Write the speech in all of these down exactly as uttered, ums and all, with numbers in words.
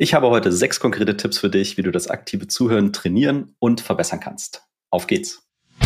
Ich habe heute sechs konkrete Tipps für dich, wie du das aktive Zuhören trainieren und verbessern kannst. Auf geht's!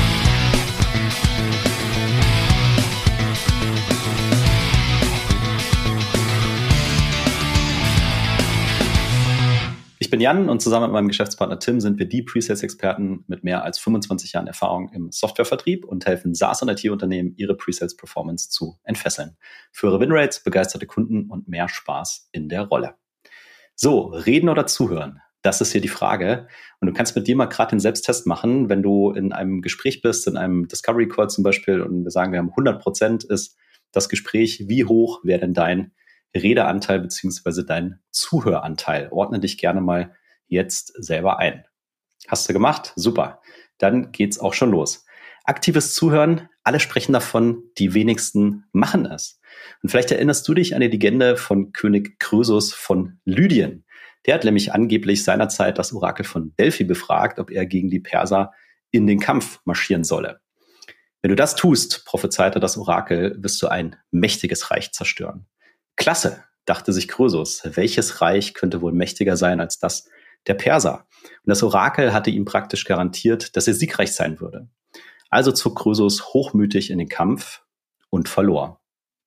Ich bin Jan und zusammen mit meinem Geschäftspartner Tim sind wir die Pre-Sales-Experten mit mehr als fünfundzwanzig Jahren Erfahrung im Softwarevertrieb und helfen SaaS- und I T-Unternehmen, ihre Pre-Sales-Performance zu entfesseln. Für ihre Winrates, begeisterte Kunden und mehr Spaß in der Rolle. So, reden oder zuhören? Das ist hier die Frage. Und du kannst mit dir mal gerade den Selbsttest machen, wenn du in einem Gespräch bist, in einem Discovery Call zum Beispiel, und wir sagen, wir haben hundert Prozent ist das Gespräch. Wie hoch wäre denn dein Redeanteil beziehungsweise dein Zuhöranteil? Ordne dich gerne mal jetzt selber ein. Hast du gemacht? Super. Dann geht's auch schon los. Aktives Zuhören, alle sprechen davon, die wenigsten machen es. Und vielleicht erinnerst du dich an die Legende von König Krösus von Lydien. Der hat nämlich angeblich seinerzeit das Orakel von Delphi befragt, ob er gegen die Perser in den Kampf marschieren solle. Wenn du das tust, prophezeite das Orakel, wirst du ein mächtiges Reich zerstören. Klasse, dachte sich Krösus. Welches Reich könnte wohl mächtiger sein als das der Perser? Und das Orakel hatte ihm praktisch garantiert, dass er siegreich sein würde. Also zog Krösus hochmütig in den Kampf und verlor.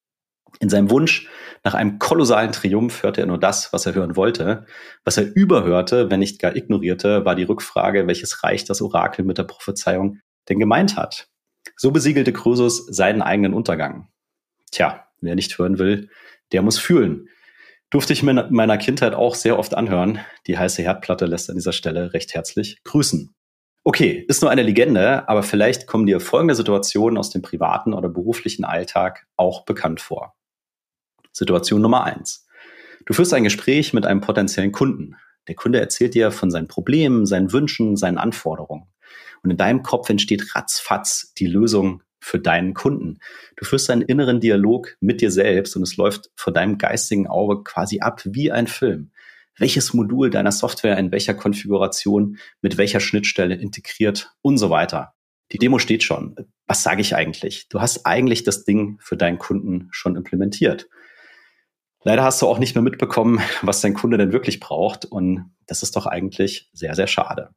In seinem Wunsch nach einem kolossalen Triumph hörte er nur das, was er hören wollte. Was er überhörte, wenn nicht gar ignorierte, war die Rückfrage, welches Reich das Orakel mit der Prophezeiung denn gemeint hat. So besiegelte Krösus seinen eigenen Untergang. Tja, wer nicht hören will, der muss fühlen. Durfte ich mir in meiner Kindheit auch sehr oft anhören. Die heiße Herdplatte lässt an dieser Stelle recht herzlich grüßen. Okay, ist nur eine Legende, aber vielleicht kommen dir folgende Situationen aus dem privaten oder beruflichen Alltag auch bekannt vor. Situation Nummer eins. Du führst ein Gespräch mit einem potenziellen Kunden. Der Kunde erzählt dir von seinen Problemen, seinen Wünschen, seinen Anforderungen. Und in deinem Kopf entsteht ratzfatz die Lösung für deinen Kunden. Du führst einen inneren Dialog mit dir selbst und es läuft vor deinem geistigen Auge quasi ab wie ein Film. Welches Modul deiner Software in welcher Konfiguration, mit welcher Schnittstelle integriert und so weiter. Die Demo steht schon. Was sage ich eigentlich? Du hast eigentlich das Ding für deinen Kunden schon implementiert. Leider hast du auch nicht mehr mitbekommen, was dein Kunde denn wirklich braucht und das ist doch eigentlich sehr, sehr schade.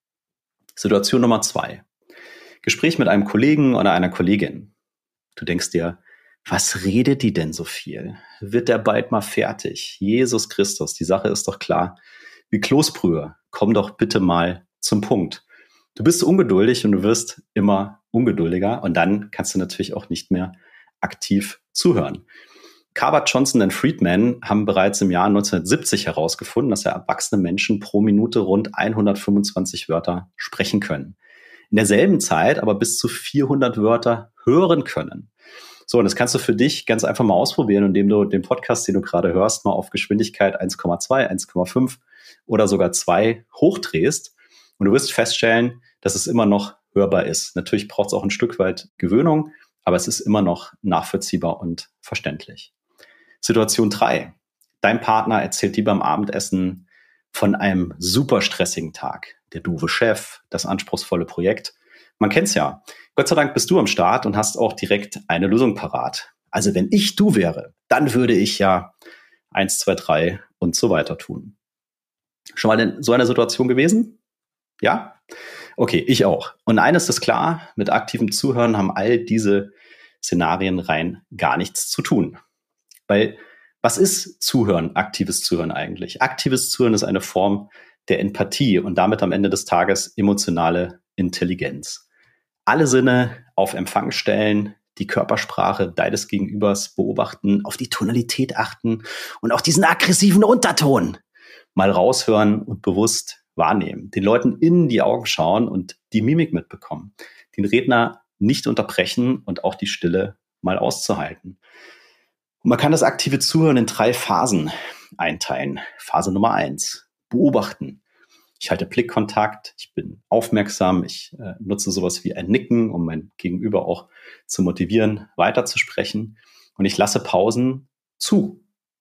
Situation Nummer zwei. Gespräch mit einem Kollegen oder einer Kollegin. Du denkst dir, was redet die denn so viel? Wird der bald mal fertig? Jesus Christus, die Sache ist doch klar. Wie Kloßbrühe, komm doch bitte mal zum Punkt. Du bist ungeduldig und du wirst immer ungeduldiger und dann kannst du natürlich auch nicht mehr aktiv zuhören. Cabot, Johnson und Friedman haben bereits im Jahr neunzehnhundertsiebzig herausgefunden, dass ja erwachsene Menschen pro Minute rund hundertfünfundzwanzig Wörter sprechen können. In derselben Zeit aber bis zu vierhundert Wörter hören können. So, und das kannst du für dich ganz einfach mal ausprobieren, indem du den Podcast, den du gerade hörst, mal auf Geschwindigkeit eins Komma zwei, eins Komma fünf oder sogar zwei hochdrehst. Und du wirst feststellen, dass es immer noch hörbar ist. Natürlich braucht es auch ein Stück weit Gewöhnung, aber es ist immer noch nachvollziehbar und verständlich. Situation drei. Dein Partner erzählt dir beim Abendessen von einem super stressigen Tag. Der doofe Chef, das anspruchsvolle Projekt. Man kennt's ja. Gott sei Dank bist du am Start und hast auch direkt eine Lösung parat. Also wenn ich du wäre, dann würde ich ja eins, zwei, drei und so weiter tun. Schon mal in so einer Situation gewesen? Ja? Okay, ich auch. Und eines ist klar, mit aktivem Zuhören haben all diese Szenarien rein gar nichts zu tun. Weil was ist Zuhören, aktives Zuhören eigentlich? Aktives Zuhören ist eine Form der Empathie und damit am Ende des Tages emotionale Intelligenz. Alle Sinne auf Empfang stellen, die Körpersprache deines Gegenübers beobachten, auf die Tonalität achten und auch diesen aggressiven Unterton mal raushören und bewusst wahrnehmen. Den Leuten in die Augen schauen und die Mimik mitbekommen. Den Redner nicht unterbrechen und auch die Stille mal auszuhalten. Und man kann das aktive Zuhören in drei Phasen einteilen. Phase Nummer eins, beobachten. Ich halte Blickkontakt, ich bin aufmerksam, ich äh, nutze sowas wie ein Nicken, um mein Gegenüber auch zu motivieren, weiterzusprechen. Und ich lasse Pausen zu.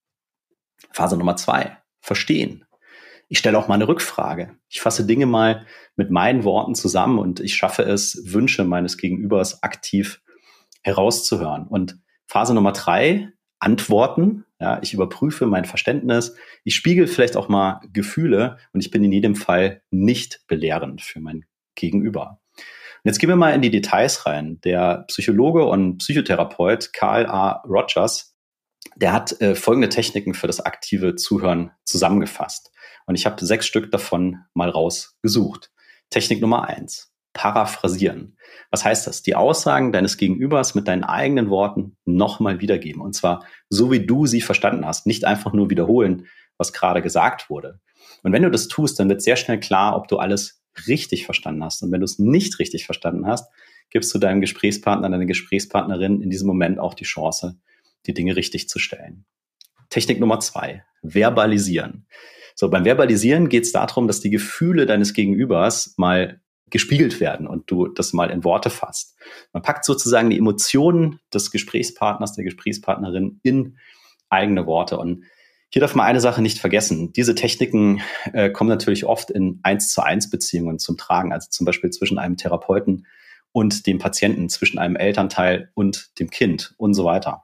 Phase Nummer zwei, verstehen. Ich stelle auch mal eine Rückfrage. Ich fasse Dinge mal mit meinen Worten zusammen und ich schaffe es, Wünsche meines Gegenübers aktiv herauszuhören. Und Phase Nummer drei, Antworten. Ja, ich überprüfe mein Verständnis. Ich spiegel vielleicht auch mal Gefühle und ich bin in jedem Fall nicht belehrend für mein Gegenüber. Und jetzt gehen wir mal in die Details rein. Der Psychologe und Psychotherapeut Carl A. Rogers, der hat äh, folgende Techniken für das aktive Zuhören zusammengefasst. Und ich habe sechs Stück davon mal rausgesucht. Technik Nummer eins. Paraphrasieren. Was heißt das? Die Aussagen deines Gegenübers mit deinen eigenen Worten nochmal wiedergeben. Und zwar so, wie du sie verstanden hast. Nicht einfach nur wiederholen, was gerade gesagt wurde. Und wenn du das tust, dann wird sehr schnell klar, ob du alles richtig verstanden hast. Und wenn du es nicht richtig verstanden hast, gibst du deinem Gesprächspartner, deiner Gesprächspartnerin in diesem Moment auch die Chance, die Dinge richtig zu stellen. Technik Nummer zwei. Verbalisieren. So, beim Verbalisieren geht es darum, dass die Gefühle deines Gegenübers mal gespiegelt werden und du das mal in Worte fasst. Man packt sozusagen die Emotionen des Gesprächspartners, der Gesprächspartnerin in eigene Worte. Und hier darf man eine Sache nicht vergessen. Diese Techniken äh, kommen natürlich oft in eins zu eins Beziehungen zum Tragen, also zum Beispiel zwischen einem Therapeuten und dem Patienten, zwischen einem Elternteil und dem Kind und so weiter.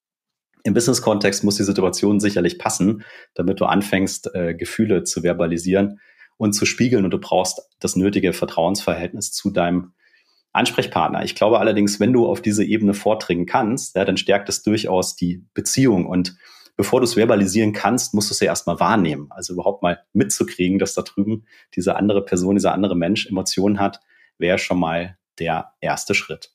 Im Business-Kontext muss die Situation sicherlich passen, damit du anfängst, äh, Gefühle zu verbalisieren und zu spiegeln, und du brauchst das nötige Vertrauensverhältnis zu deinem Ansprechpartner. Ich glaube allerdings, wenn du auf diese Ebene vordringen kannst, ja, dann stärkt es durchaus die Beziehung, und bevor du es verbalisieren kannst, musst du es ja erstmal wahrnehmen, also überhaupt mal mitzukriegen, dass da drüben diese andere Person, dieser andere Mensch Emotionen hat, wäre schon mal der erste Schritt.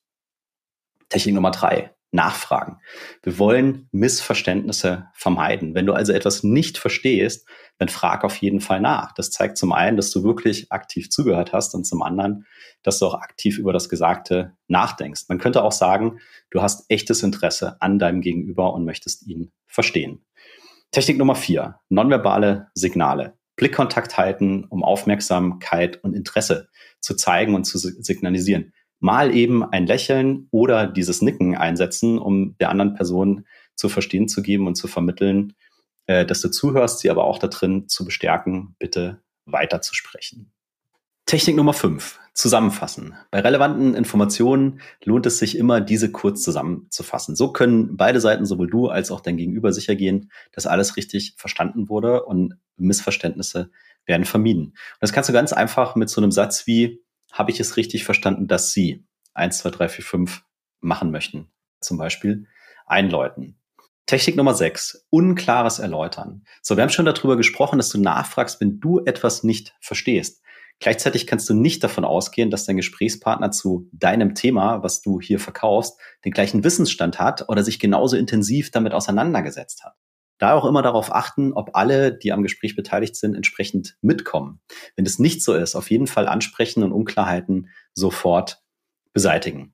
Technik Nummer drei. Nachfragen. Wir wollen Missverständnisse vermeiden. Wenn du also etwas nicht verstehst, dann frag auf jeden Fall nach. Das zeigt zum einen, dass du wirklich aktiv zugehört hast, und zum anderen, dass du auch aktiv über das Gesagte nachdenkst. Man könnte auch sagen, du hast echtes Interesse an deinem Gegenüber und möchtest ihn verstehen. Technik Nummer vier. Nonverbale Signale. Blickkontakt halten, um Aufmerksamkeit und Interesse zu zeigen und zu signalisieren. Mal eben ein Lächeln oder dieses Nicken einsetzen, um der anderen Person zu verstehen zu geben und zu vermitteln, äh, dass du zuhörst, sie aber auch da drin zu bestärken, bitte weiterzusprechen. Technik Nummer fünf. Zusammenfassen. Bei relevanten Informationen lohnt es sich immer, diese kurz zusammenzufassen. So können beide Seiten, sowohl du als auch dein Gegenüber, sicher gehen, dass alles richtig verstanden wurde und Missverständnisse werden vermieden. Und das kannst du ganz einfach mit so einem Satz wie: Habe ich es richtig verstanden, dass Sie eins, zwei, drei, vier, fünf machen möchten? Zum Beispiel einläuten. Technik Nummer sechs. Unklares Erläutern. So, wir haben schon darüber gesprochen, dass du nachfragst, wenn du etwas nicht verstehst. Gleichzeitig kannst du nicht davon ausgehen, dass dein Gesprächspartner zu deinem Thema, was du hier verkaufst, den gleichen Wissensstand hat oder sich genauso intensiv damit auseinandergesetzt hat. Da auch immer darauf achten, ob alle, die am Gespräch beteiligt sind, entsprechend mitkommen. Wenn das nicht so ist, auf jeden Fall ansprechen und Unklarheiten sofort beseitigen.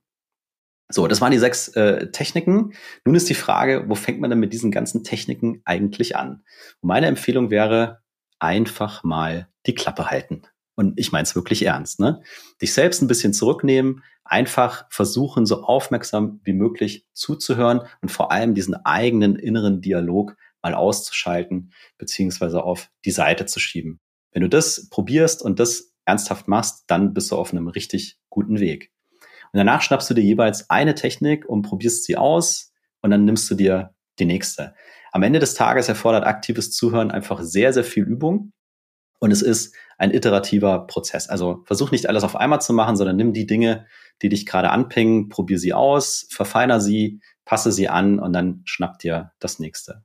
So, das waren die sechs äh, Techniken. Nun ist die Frage, wo fängt man denn mit diesen ganzen Techniken eigentlich an? Und meine Empfehlung wäre, einfach mal die Klappe halten. Und ich meine es wirklich ernst, ne? Dich selbst ein bisschen zurücknehmen, einfach versuchen, so aufmerksam wie möglich zuzuhören und vor allem diesen eigenen inneren Dialog mal auszuschalten, beziehungsweise auf die Seite zu schieben. Wenn du das probierst und das ernsthaft machst, dann bist du auf einem richtig guten Weg. Und danach schnappst du dir jeweils eine Technik und probierst sie aus, und dann nimmst du dir die nächste. Am Ende des Tages erfordert aktives Zuhören einfach sehr, sehr viel Übung, und es ist ein iterativer Prozess. Also versuch nicht alles auf einmal zu machen, sondern nimm die Dinge, die dich gerade anpingen, probier sie aus, verfeiner sie, passe sie an, und dann schnapp dir das nächste.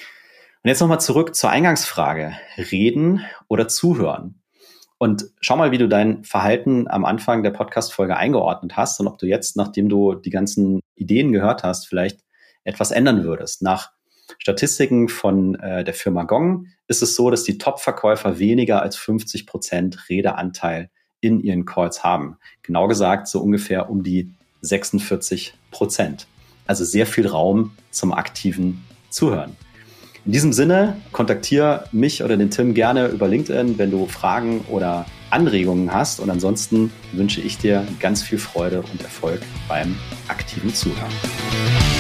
Und jetzt nochmal zurück zur Eingangsfrage. Reden oder zuhören? Und schau mal, wie du dein Verhalten am Anfang der Podcast-Folge eingeordnet hast und ob du jetzt, nachdem du die ganzen Ideen gehört hast, vielleicht etwas ändern würdest. Nach Statistiken von äh, der Firma Gong ist es so, dass die Top-Verkäufer weniger als fünfzig Prozent Redeanteil in ihren Calls haben. Genau gesagt so ungefähr um die sechsundvierzig Prozent. Also sehr viel Raum zum aktiven Zuhören. In diesem Sinne, kontaktiere mich oder den Tim gerne über LinkedIn, wenn du Fragen oder Anregungen hast. Und ansonsten wünsche ich dir ganz viel Freude und Erfolg beim aktiven Zuhören.